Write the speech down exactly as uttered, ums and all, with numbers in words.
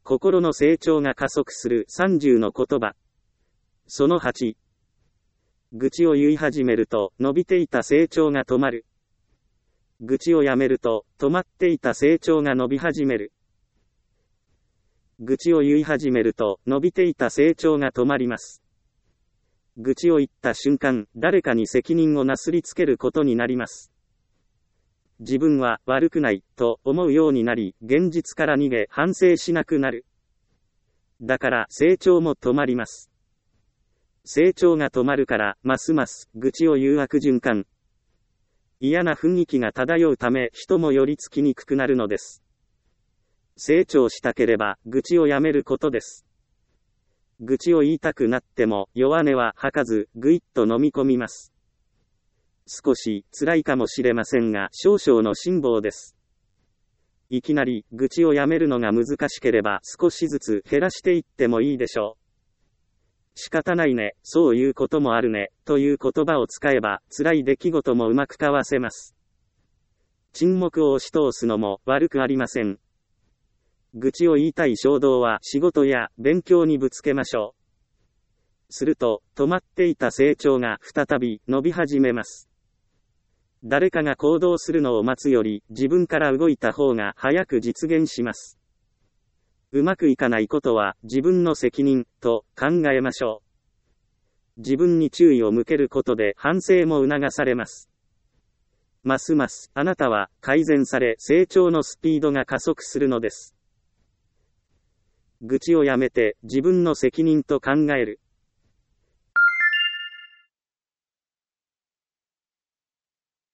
心の成長が加速するさんじゅうの言葉。そのはち。愚痴を言い始めると、伸びていた成長が止まる。愚痴をやめると、止まっていた成長が伸び始める。愚痴を言い始めると、伸びていた成長が止まります。愚痴を言った瞬間、誰かに責任をなすりつけることになります。自分は悪くないと思うようになり、現実から逃げ反省しなくなる。だから成長も止まります。成長が止まるから、ますます愚痴を言う悪循環。嫌な雰囲気が漂うため、人も寄りつきにくくなるのです。成長したければ、愚痴をやめることです。愚痴を言いたくなっても、弱音は吐かず、ぐいっと飲み込みます。少し辛いかもしれませんが、少々の辛抱です。いきなり愚痴をやめるのが難しければ、少しずつ減らしていってもいいでしょう。仕方ないね、そういうこともあるね、という言葉を使えば、辛い出来事もうまくかわせます。沈黙を押し通すのも悪くありません。愚痴を言いたい衝動は仕事や勉強にぶつけましょう。すると、止まっていた成長が再び伸び始めます。誰かが行動するのを待つより、自分から動いた方が早く実現します。うまくいかないことは自分の責任と考えましょう。自分に注意を向けることで反省も促されます。ますますあなたは改善され成長のスピードが加速するのです。愚痴をやめて自分の責任と考える。